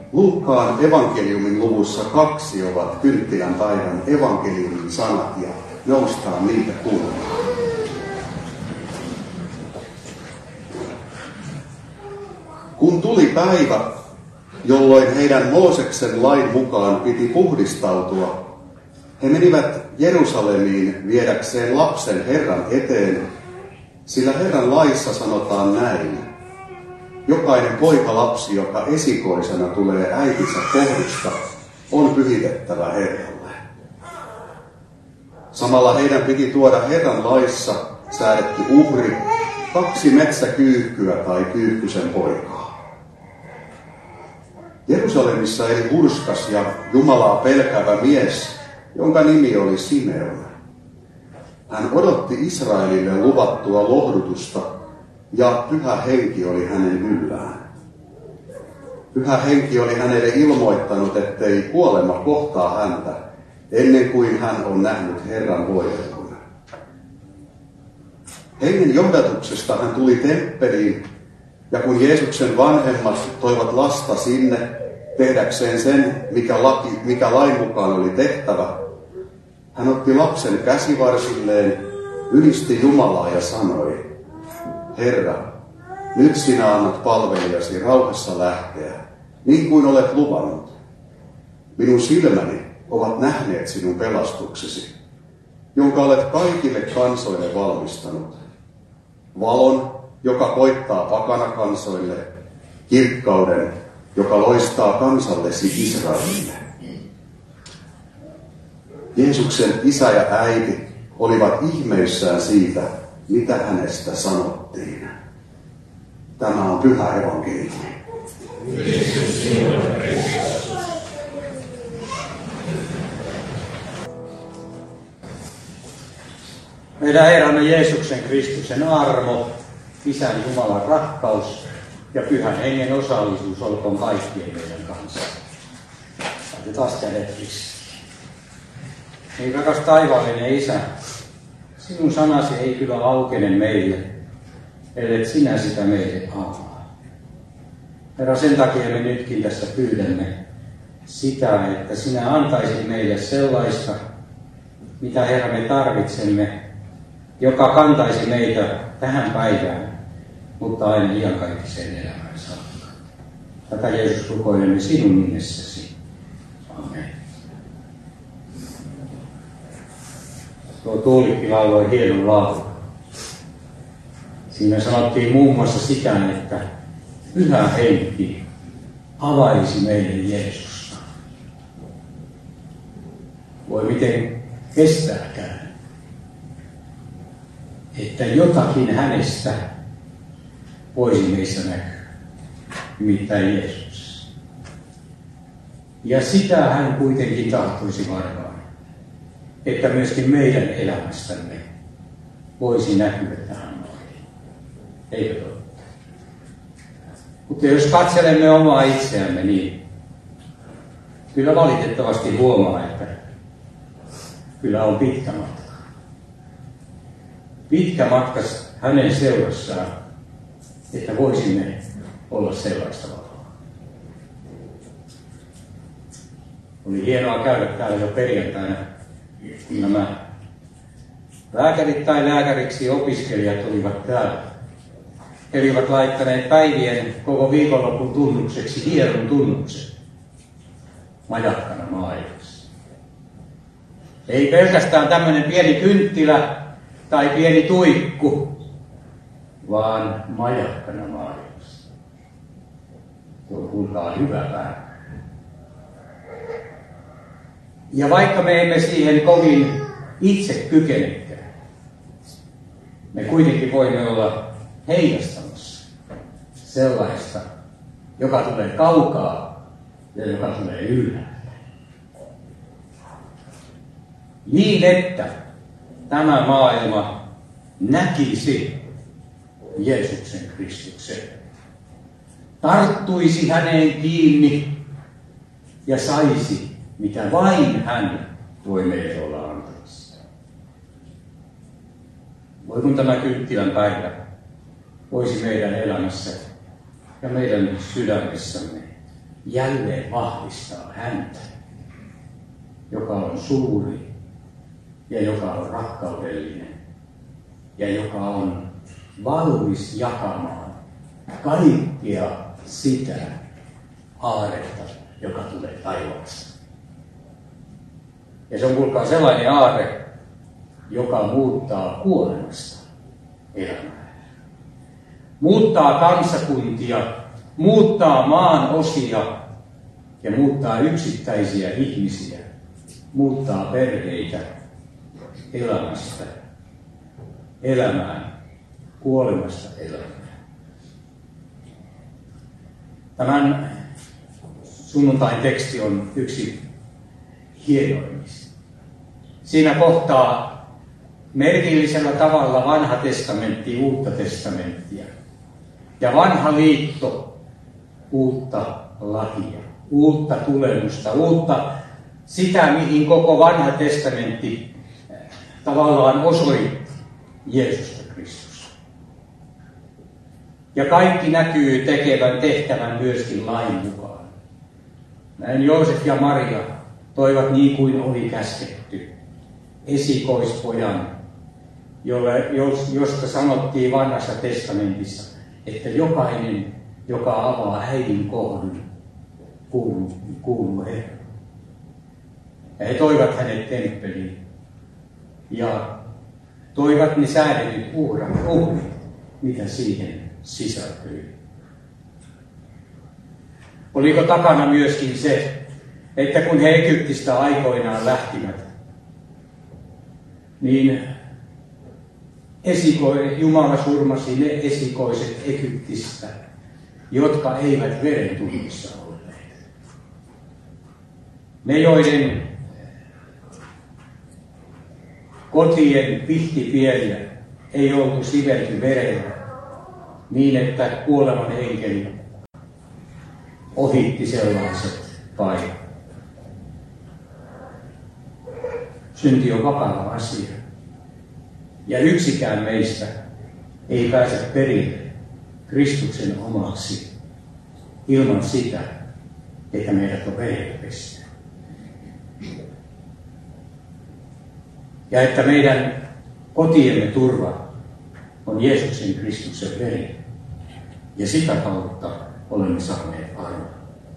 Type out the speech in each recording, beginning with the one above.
Luukkaan evankeliumin luvussa 2 ovat kynttilän päivän evankeliumin sanat ja noustaan niitä kuulemaan. Kun tuli päivä, jolloin heidän Mooseksen lain mukaan piti puhdistautua, he menivät Jerusalemiin viedäkseen lapsen Herran eteen, sillä Herran laissa sanotaan näin: jokainen poikalapsi, joka esikoisena tulee äitinsä kohdusta, on pyhitettävä Herralle. Samalla heidän piti tuoda Herran laissa säädetty uhri, 2 metsäkyyhkyä tai kyyhkysen poikaa. Jerusalemissa eli hurskas ja Jumalaa pelkäävä mies, jonka nimi oli Simeon. Hän odotti Israelille luvattua lohdutusta, ja Pyhä Henki oli hänen yllään. Pyhä Henki oli hänelle ilmoittanut, ettei kuolema kohtaa häntä, ennen kuin hän on nähnyt Herran voidelun. Hengen johdatuksesta hän tuli temppeliin, ja kun Jeesuksen vanhemmat toivat lasta sinne tehdäkseen sen, mikä lain mukaan oli tehtävä, hän otti lapsen käsivarsilleen, ylisti Jumalaa ja sanoi: Herra, nyt sinä annat palvelijasi rauhassa lähteä, niin kuin olet luvannut. Minun silmäni ovat nähneet sinun pelastuksesi, jonka olet kaikille kansoille valmistanut. Valon, joka koittaa pakanakansoille, kirkkauden, joka loistaa kansallesi Israelille. Jeesuksen isä ja äiti olivat ihmeissään siitä, mitä hänestä sanottiin. Tämä on pyhä evankeliumi. Meidän Herramme Jeesuksen Kristuksen armo, Isän Jumalan rakkaus ja Pyhän Hengen osallisuus olkoon kaikkien meidän kanssa. Laitetaan kädet ristiin. Niin rakas taivaallinen Isä, sinun sanasi ei kyllä aukene meille, ellet sinä sitä meille avaa. Herra, sen takia me nytkin tässä pyydämme sitä, että sinä antaisit meille sellaista, mitä Herra me tarvitsemme, joka kantaisi meitä tähän päivään, mutta aina iankaikkiseen elämään saakka. Tätä Jeesus rukoilemme sinun nimessäsi. Amen. Tuo Tuulikki lauloi hienon laulun. Siinä sanottiin muun muassa sitä, että Pyhä Henki avaisi meille Jeesusta. Voi miten kestääkään, että jotakin hänestä voisi meissä näkyä, nimittäin Jeesus. Ja sitä hän kuitenkin tahtoisi varmaan, että myöskin meidän elämästämme voisi näkyä tähän maailmaan. Eikö totta? Mutta jos katselemme omaa itseämme, niin kyllä valitettavasti huomaa, että kyllä on pitkä matka. Pitkä matka hänen seurassaan, että voisimme olla sellaista valoa. Oli hienoa käydä täällä jo perjantaina, kun nämä lääkärit tai lääkäriksi opiskelijat olivat täällä. He olivat laittaneet päivien koko viikonlopun tunnukseksi hienon tunnuksen majakkana maailmassa. Ei pelkästään tämmöinen pieni kynttilä tai pieni tuikku, vaan majakkana maailmassa. Tuo kuulkaa hyvä päivä. Ja vaikka me emme siihen kovin itse kykenekään, me kuitenkin voimme olla heijastamassa sellaista, joka tulee kaukaa ja joka tulee ylhäältä. Niin, että tämä maailma näkisi Jeesuksen Kristuksen, tarttuisi häneen kiinni ja saisi, mitä vain hän voi meille olla antamassa. Voi kun tämä kynttilän päivä voisi meidän elämässä ja meidän sydämessämme jälleen vahvistaa häntä, joka on suuri ja joka on rakkaudellinen ja joka on valmis jakamaan kaikkea sitä aaretta, joka tulee taivaasta. Ja se on kuulkaa sellainen aarre, joka muuttaa kuolemasta elämää. Muuttaa kansakuntia, muuttaa maan osia ja muuttaa yksittäisiä ihmisiä, muuttaa perheitä elämästä elämään, kuolemasta elämään. Tämän sunnuntain teksti on yksi hienoimmista. Siinä kohtaa merkillisellä tavalla vanha testamentti, uutta testamenttia. Ja vanha liitto, uutta lakia, uutta tulemusta, uutta sitä, mihin koko vanha testamentti tavallaan osoitti Jeesusta Kristusta. Ja kaikki näkyy tekevän tehtävän myöskin lain mukaan. Näin Joosef ja Maria toivat niin kuin oli käsketty esikoispojan, josta sanottiin vanhassa testamentissa, että jokainen, joka avaa äidin kohdun, kuuluu Herran. Ja he toivat hänet temppeliin ja toivat ne säädetyt uhrit, mitä siihen sisältyi. Oliko takana myöskin se, että kun he Egyptistä aikoinaan lähtivät, niin Jumala surmasi ne esikoiset Egyptistä, jotka eivät verentunnissa olleet. Ne, joiden kotien pihtipieliä ei oltu sivelty verellä niin, että kuoleman enkeli ohitti sellaiset paikat. Synti on vakava asia. Ja yksikään meistä ei pääse perille Kristuksen omaksi ilman sitä, että meidät on verellä pesty. Ja että meidän kotiemme turva on Jeesuksen Kristuksen veri. Ja sitä kautta olemme saaneet arvon.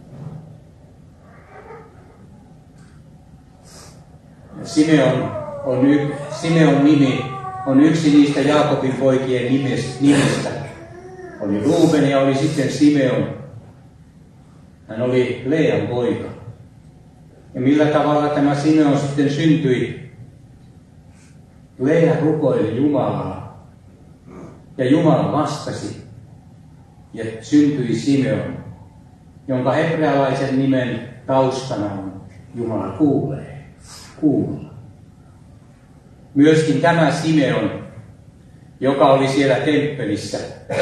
Simeon nimi on yksi niistä Jaakobin poikien nimistä. Oli Ruuben ja oli sitten Simeon. Hän oli Lean poika. Ja millä tavalla tämä Simeon sitten syntyi? Lea rukoili Jumalaa. Ja Jumala vastasi. Ja syntyi Simeon, jonka hebrealaisen nimen taustana on Jumala kuulee. Kuulla. Myöskin tämä Simeon, joka oli siellä temppelissä,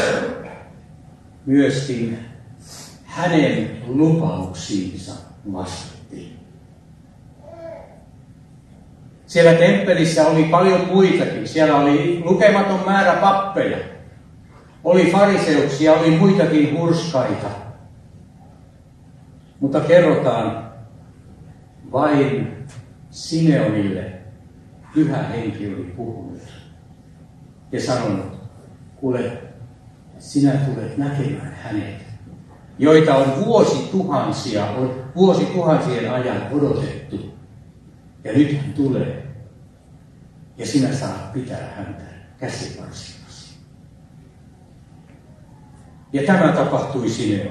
myöskin hänen lupauksiinsa vastasi. Siellä temppelissä oli paljon muitakin. Siellä oli lukematon määrä pappeja. Oli fariseuksia, oli muitakin hurskaita. Mutta kerrotaan vain Simeonille Pyhä Henki oli puhunut ja sanonut, kuule, sinä tulet näkemään hänet, joita on vuosituhansien ajan odotettu. Ja nyt hän tulee ja sinä saat pitää häntä käsivarsillasi. Ja tämä tapahtui Simeon.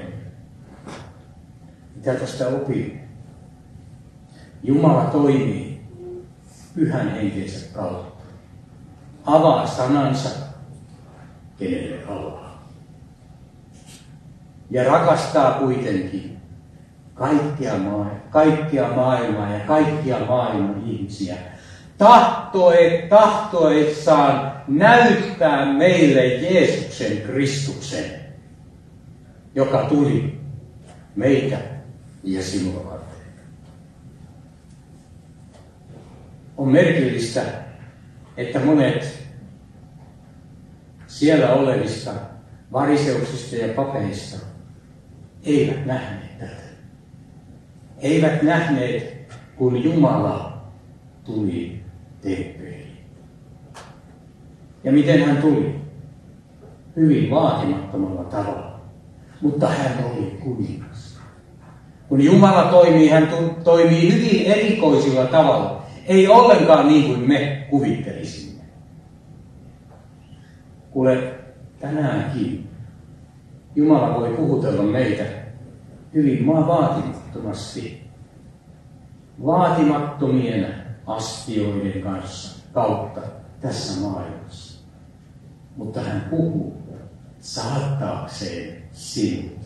Mitä tästä opii? Jumala toimii Pyhän Henkensä kautta. Avaa sanansa, kenelle haluaa. Ja rakastaa kuitenkin kaikkia maailmaa ja kaikkia maailman ihmisiä. Tahtoessaan näyttää meille Jeesuksen Kristuksen, joka tuli meitä ja sinua varten. On merkillistä, että monet siellä olevista variseuksista ja papeista eivät nähneet tätä. eivät nähneet, kun Jumala tuli temppeliin. Ja miten hän tuli? Hyvin vaatimattomalla tavalla. Mutta hän oli kuningas. Kun Jumala toimii, hän toimii hyvin erikoisilla tavalla. Ei ollenkaan niin kuin me kuvittelisimme. Kuule, tänäänkin Jumala voi puhutella meitä hyvin vaatimattomasti. Vaatimattomien astioiden kautta tässä maailmassa. Mutta hän puhuu saattaakseen sinut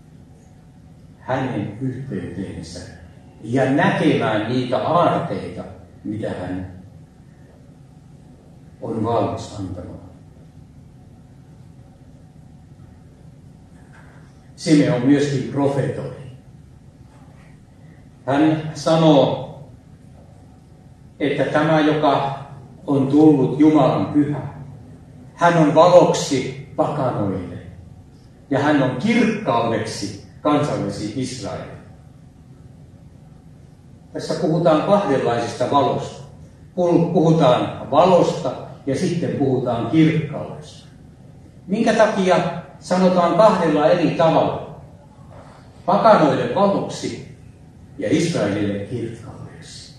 hänen yhteyteensä ja näkemään niitä aarteita, mitä hän on valmis antamaan. Simeon myöskin profetoi. Hän sanoo, että tämä, joka on tullut Jumalan pyhä, hän on valoksi pakanoille ja hän on kirkkaudeksi kansallesi Israelille. Tässä puhutaan kahdenlaisesta valosta. Puhutaan valosta ja sitten puhutaan kirkkaudesta. Minkä takia sanotaan kahdella eri tavalla? Pakanoille valoksi ja Israelille kirkkaudeksi.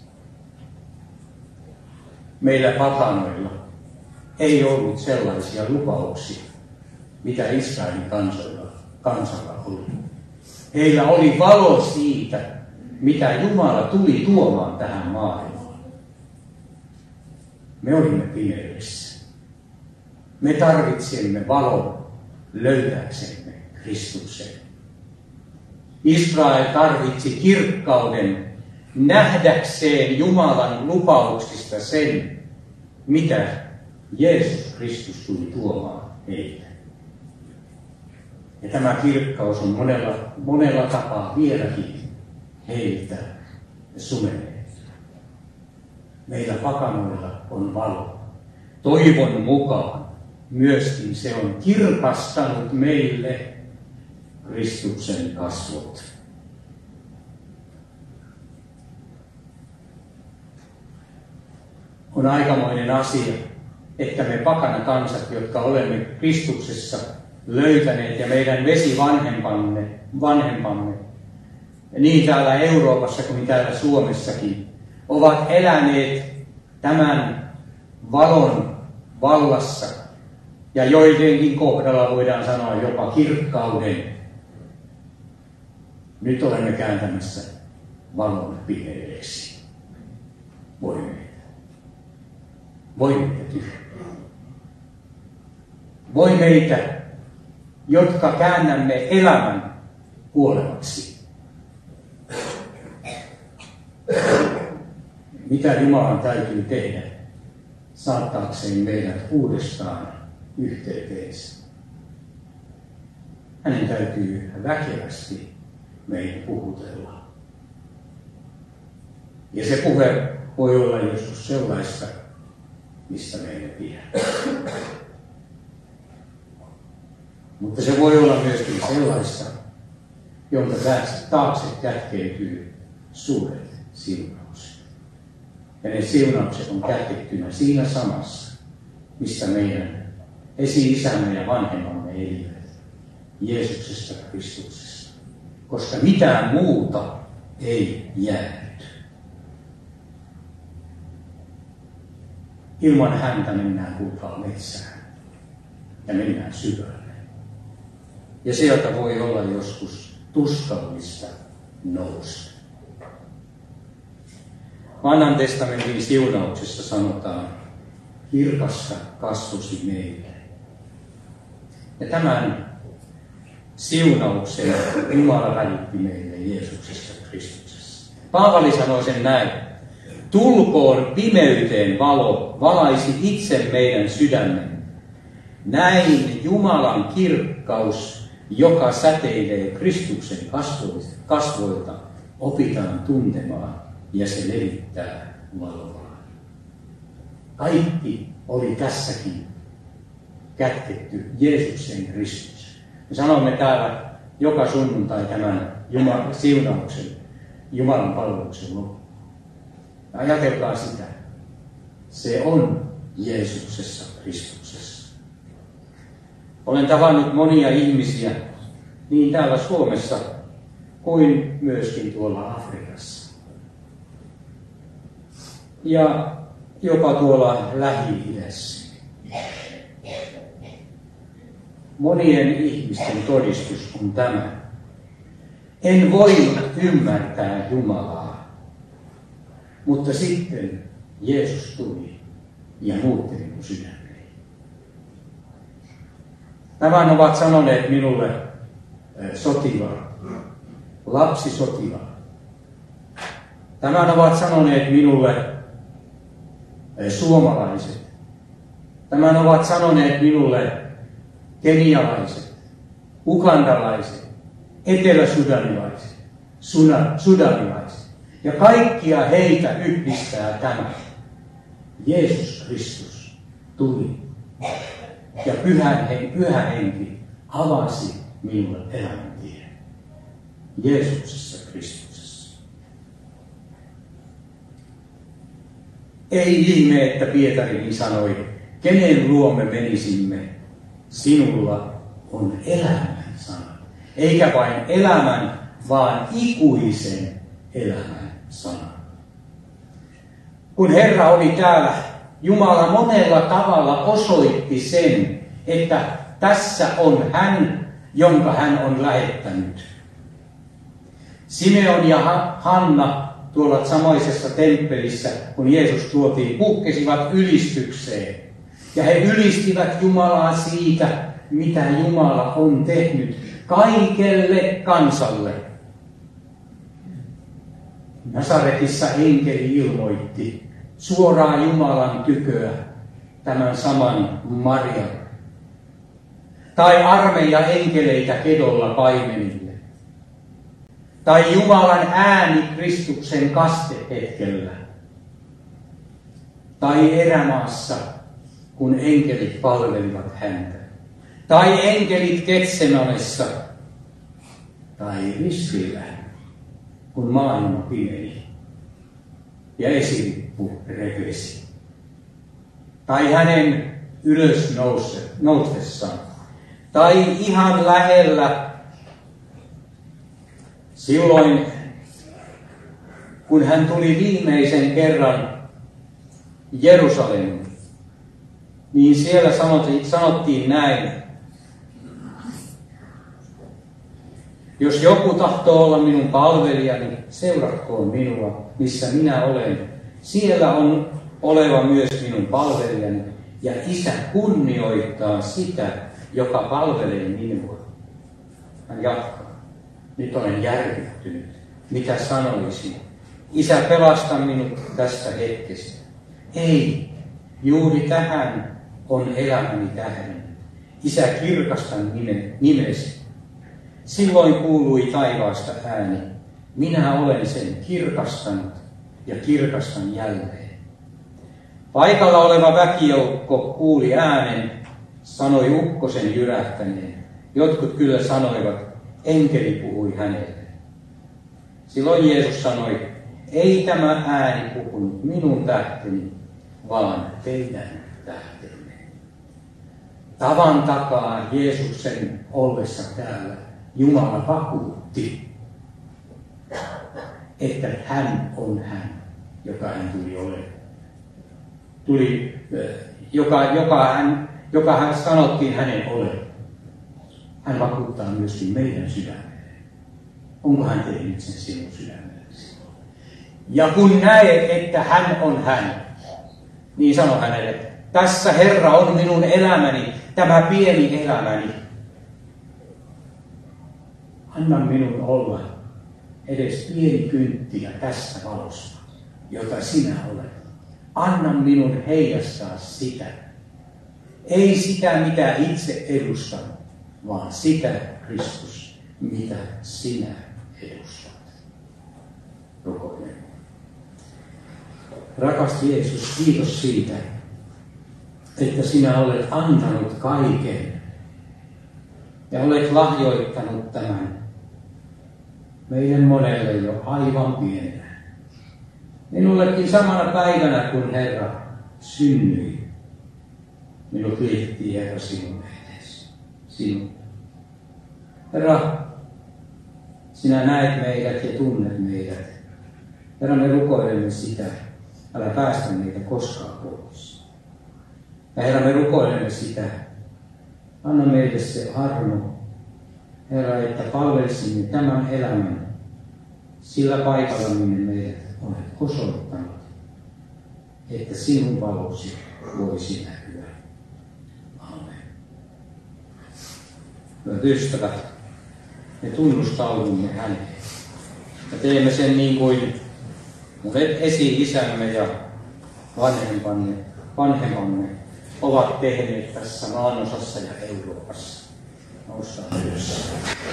Meillä pakanoilla ei ollut sellaisia lupauksia, mitä Israelin kansalla oli. Heillä oli valo siitä, mitä Jumala tuli tuomaan tähän maailmaan. Me olimme pimeydessä. Me tarvitsemme valon löytääksemme Kristuksen. Israel tarvitsi kirkkauden nähdäkseen Jumalan lupauksista sen, mitä Jeesus Kristus tuli tuomaan heille. Ja tämä kirkkaus on monella tapaa vieläkin heiltä sumenee. Meillä pakanoilla on valo. Toivon mukaan myöskin se on kirkastanut meille Kristuksen kasvot. On aikamoinen asia, että me pakana kansat, jotka olemme Kristuksessa löytäneet ja meidän vanhempamme, niin täällä Euroopassa kuin täällä Suomessakin, ovat eläneet tämän valon vallassa ja joidenkin kohdalla voidaan sanoa jopa kirkkauden. Nyt olemme kääntämässä valon pimeydeksi. Voi meitä tyhjää. Voi meitä, jotka käännämme elämän kuolevaksi. Mitä Jumalan täytyy tehdä saattaakseen meidät uudestaan yhteyteensä? Hänen täytyy väkevästi meitä puhutella. Ja se puhe voi olla joskus sellaista, mistä me emme pidä. Mutta se voi olla myöskin sellaista, jonka taakse kätkeytyy suuret siunaukset. Ja ne siunaukset on kätkettynä siinä samassa, missä meidän esi-isämme ja vanhemmamme elivät, Jeesuksessa Kristuksessa. Koska mitään muuta ei jäänyt. Ilman häntä mennään kuulkaa metsään ja mennään syvälle. Ja sieltä voi olla joskus tuskallista nousta. Vanhan testamentin siunauksessa sanotaan, kirkasta kasvosi meille. Ja tämän siunauksen Jumala välitti meille Jeesuksessa Kristuksessa. Paavali sanoo sen näin. Tulkoon pimeyteen valo, valaisi itse meidän sydämen. Näin Jumalan kirkkaus, joka säteilee Kristuksen kasvoilta, opitaan tuntemaan ja se levittää valoa. Kaikki oli tässäkin kätketty Jeesuksen Kristus. Me sanomme täällä joka sunnuntai tämän Jumalan siunauksen. Jumalan palveluksen loppu. Ajatelkaa sitä. Se on Jeesuksessa, Kristuksessa. Olen tavannut monia ihmisiä niin täällä Suomessa kuin myöskin tuolla Afrikassa. Ja jopa tuolla Lähi-idässä. Monien ihmisten todistus on tämä. En voi ymmärtää Jumalaa, mutta sitten Jeesus tuli ja muutteli minun sydämeni. Tämän ovat sanoneet minulle sotilaat, lapsisotilaat. Tämän ovat sanoneet minulle suomalaiset. Tämän ovat sanoneet minulle kenialaiset, ugandalaiset, eteläsudanilaiset, sudanilaiset. Ja kaikkia heitä yhdistää tämä. Jeesus Kristus tuli ja pyhä henki avasi minulle elämäntien. Jeesuksessa Kristuksessa. Ei ihme, että Pietarikin sanoi, kenen luo me menisimme, sinulla on elämän sana. Eikä vain elämän, vaan ikuisen elämän sana. Kun Herra oli täällä, Jumala monella tavalla osoitti sen, että tässä on hän, jonka hän on lähettänyt. Simeon ja Hanna tuolla samaisessa temppelissä, kun Jeesus tuotiin, puhkesivat ylistykseen. Ja he ylistivät Jumalaa siitä, mitä Jumala on tehnyt kaikelle kansalle. Nasaretissa enkeli ilmoitti suoraan Jumalan tyköä tämän saman Marian. Tai armeija enkeleitä kedolla paimenille. Tai Jumalan ääni Kristuksen kastehetkellä. Tai erämaassa, kun enkelit palvelivat häntä. Tai enkelit Getsemanessa. Tai ristillä, kun maailma pimeni ja esirippu repesi. Tai hänen ylös noustessaan. Tai ihan lähellä silloin, kun hän tuli viimeisen kerran Jerusalemiin, niin siellä sanottiin näin. Jos joku tahtoo olla minun palvelijani, seuratkoon minua, missä minä olen. Siellä on oleva myös minun palvelijani, ja Isä kunnioittaa sitä, joka palvelee minua. Hän jatkaa. Nyt olen järkyttynyt. Mitä sanoisin? Isä, pelasta minut tästä hetkestä. Ei, juuri tähän on elämäni tähden. Isä, kirkasta nimesi. Silloin kuului taivaasta ääni. Minä olen sen kirkastanut ja kirkastan jälleen. Paikalla oleva väkijoukko kuuli äänen, sanoi ukkosen jyrähtäneen. Jotkut kyllä sanoivat, enkeli puhui hänelle. Silloin Jeesus sanoi, ei tämä ääni puhunut minun tähteni, vaan teidän tähtenne. Tavan takaa Jeesuksen ollessa täällä Jumala vakuutti, että hän on hän, joka hän tuli olemaan. Joka hän sanottiin hänen olevan. Hän vakuuttaa myöskin meidän sydämelle. Onko hän tehnyt sen sinun sydämellesi? Ja kun näet, että hän on hän, niin sano hänelle, tässä Herra on minun elämäni, tämä pieni elämäni. Anna minun olla edes pieni kynttilä tässä valossa, jota sinä olet. Anna minun heijastaa sitä. Ei sitä, mitä itse edustan, vaan sitä, Kristus, mitä sinä edustat. Rukoilemme. Rakas Jeesus, kiitos siitä, että sinä olet antanut kaiken ja olet lahjoittanut tämän meille monelle jo aivan pienenä. Minullekin samana päivänä, kun Herra synnyi, minut liittiin Herra sinun eteesi. Sinut. Herra, sinä näet meidät ja tunnet meidät. Herra, me rukoilemme sitä. Älä päästä meitä koskaan pois. Ja Herra, me rukoilemme sitä. Anna meille se armo, Herra, että palvelisimme tämän elämän sillä paikalla, minne meidät olet osoittanut, että sinun valosi voisi näkyä. Amen. Hyvät ystävät, me tunnustaudumme häneen. Ja teemme sen niin kuin esi-isämme ja vanhempamme ovat tehneet tässä maanosassa ja Euroopassa. Noustaan ylös.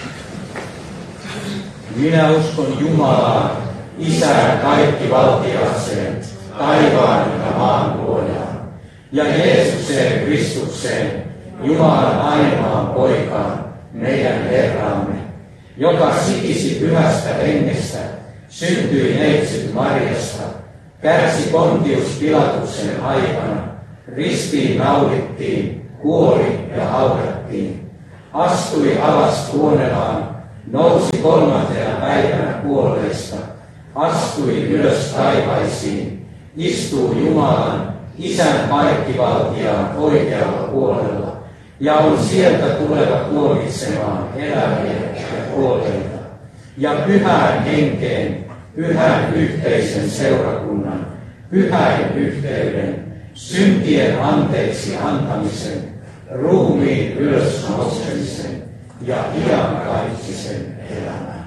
Minä uskon Jumalaan, Isään kaikkivaltiaaseen, taivaan ja maan luojaan, ja Jeesukseen Kristukseen, Jumalan ainoaan poikaan, meidän Herramme, joka sikisi pyhästä hengestä, syntyi neitsyt Marjasta, kärsi Pontius Pilatuksen aikana, ristiin naulittiin, kuoli ja haudattiin, astui alas kuolemaan, nousi 3. päivänä kuolleista, astui ylös taivaisiin, istuu Jumalan, Isän kaikkivaltiaan oikealla puolella, ja on sieltä tuleva tuomitsemaan eläviä ja kuolleita, ja pyhään henkeen, pyhän yhteisen seurakunnan, pyhän yhteyden, syntien anteeksi antamisen, ruumiin ylösnousemisen ja iankaikkisen elämän.